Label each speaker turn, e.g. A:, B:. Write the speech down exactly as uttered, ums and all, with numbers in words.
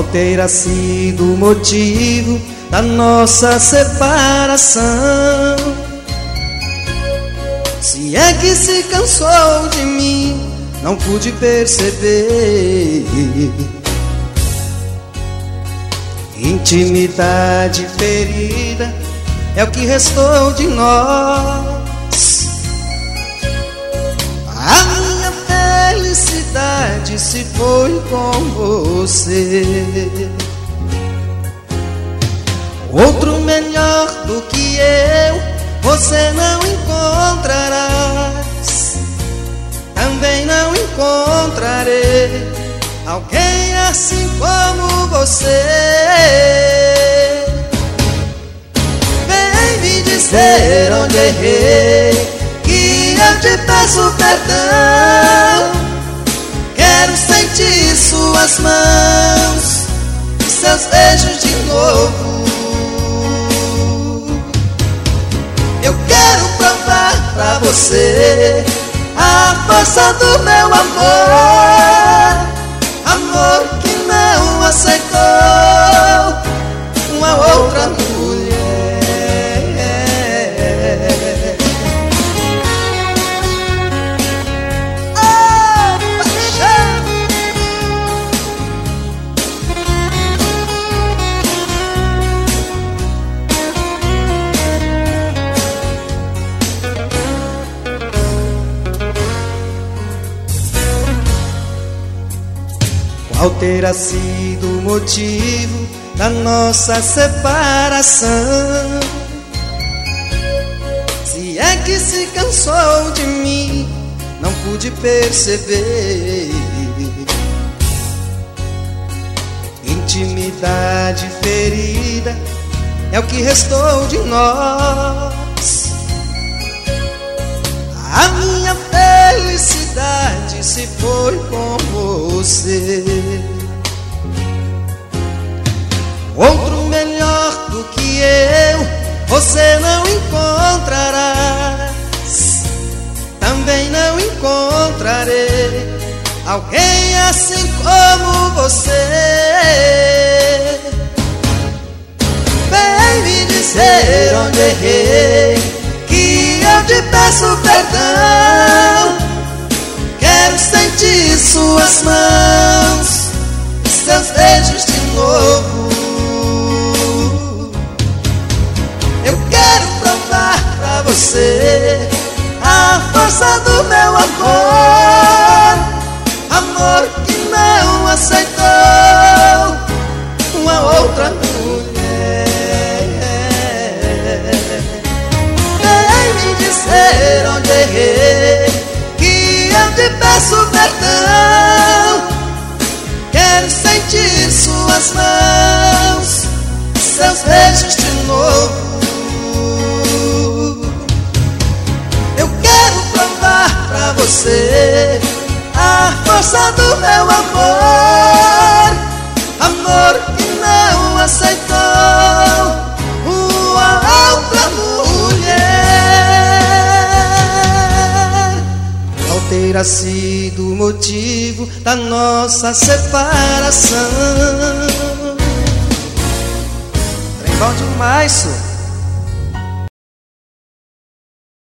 A: terá sido o motivo da nossa separação? Se é que se cansou de mim, não pude perceber. Intimidade ferida é o que restou de nós. A minha felicidade se foi com você. Outro melhor do que eu você não encontrarás. Também não encontrarei alguém assim como você. Vem me dizer onde errei, que eu te peço perdão. Quero sentir suas mãos e seus beijos de novo. Eu quero provar pra você a força do meu amor. Amor que não aceitou uma outra mulher. Oh, paixão! Qual terá sido o motivo da nossa separação? Se é que se cansou de mim, não pude perceber. Intimidade ferida é o que restou de nós. A minha felicidade se foi com você. Outro melhor do que eu você não encontrarás. Também não encontrarei alguém assim como você. Vem me dizer onde errei, que eu te peço perdão. Quero sentir suas mãos e seus beijos de novo. Eu quero provar pra você a força do meu amor. Amor que não aceitou uma outra mulher. Vem me dizer onde errei, que eu te peço perdão. Quero sentir suas mãos, seus beijos de novo. Eu quero provar pra você a força do meu amor. Amor que não aceitou uma outra mulher. Qual terá sido o motivo da nossa separação? Trem bom demais, senhor.